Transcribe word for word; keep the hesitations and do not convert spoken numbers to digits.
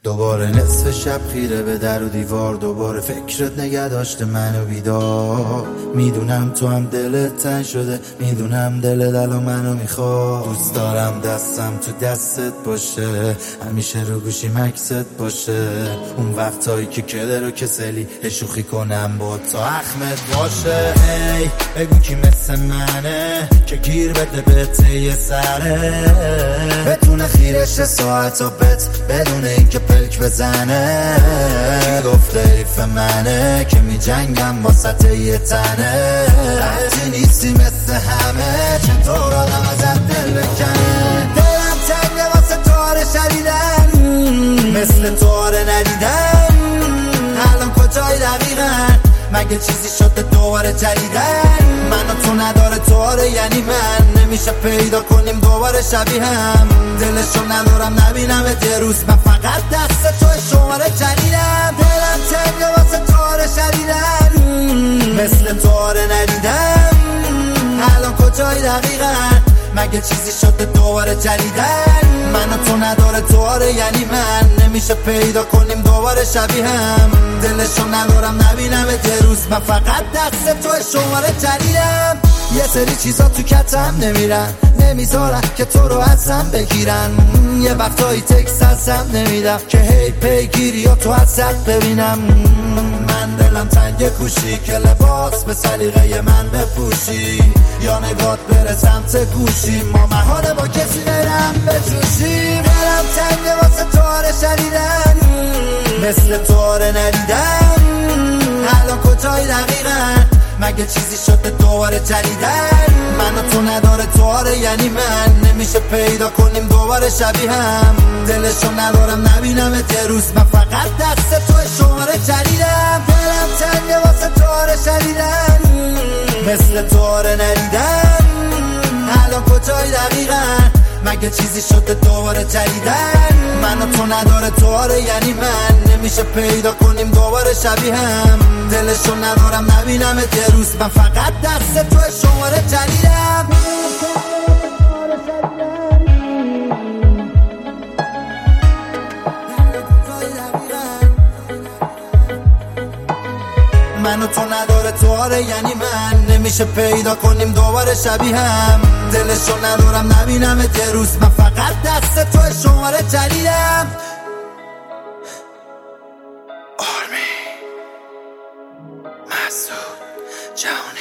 دوباره نصف شب خیره به در و دیوار، دوباره فکرت نگه داشته منو بیدار. میدونم تو هم دلت تنگ شده، میدونم دلت الان منو میخواد. دوست دارم دستم تو دستت باشه، همیشه رو گوشی مکست باشه. اون وقتایی که کله رو کسلی شوخی کنم با تا اخمت باشه. هی بگو کی مثل منه که گیر بده به ته سره، بتونه خیرش ساعت و بت بدون اینکه پلک بزنه. کی گفته حیف منه که می جنگم با سطح یه تنه. وقتی نیستی مثل همه چطور آدم ازت دل بکنه. دلم تنگه واسه تاره شدیدن، مثل تاره ندیدن. الان کجای دقیقا؟ مگه چیزی شده دوباره جدیدن؟ من و تو نداره تواره یعنی من، نمیشه پیدا کنیم دوباره شبیه هم. دلشو ندارم نبینم یه روز، من فقط دست توی شماره جدیدم. دلم تنگه واسه تواره شدیدن، مثل تواره ندیدم. الان کجای دقیقا؟ مگه چیزی شده دوباره جدیدن؟ من و تو نداره تواره یعنی من، نمیشه پیدا کنیم دوباره شبیه هم. دلشو ندارم نبینم یه روز، من فقط دست توی شماره جدیدم. یه سری چیزا تو کتم نمیرن، نمیذارن که تو رو ازم بگیرن. یه وقتایی تکس ازم نمیدم که هی پیگیری یا تو ازت ببینم. من دلم تنگ کوشی که لباس به سلیقه من بپوشی، یا نگات بره سمت گوشی، ما محاله با کسی برم بجوشیم. دلم تنگ واسه تواره شدیدن، مثل تواره ندیدن. الان کجای دقیقا؟ مگه چیزی شده دوباره جدیدن؟ من و تو نداره تواره یعنی من، نمیشه پیدا کنیم دوباره شبیه هم. دلشو ندارم نبینم یه روز، من فقط دست توی شماره جدیدم. دلم تنگه واسه تواره شدیدن، مثل تواره ندیدن. الان کجای دقیقا؟ مگه چیزی شده دوباره جدیدن؟ من و تو نداره تواره یعنی من، نمیشه پیدا کنیم دوباره شبیه هم. دلشو ندارم نبینم یه روز، من فقط دست توی شماره جدیدم. من و تو نداره تواره یعنی من، نمیشه پیدا کنیم دوباره شبیه هم. دلشو ندارم نبینم یه روز، من فقط دست توی شماره جدیدم. آرمی مسعود جهان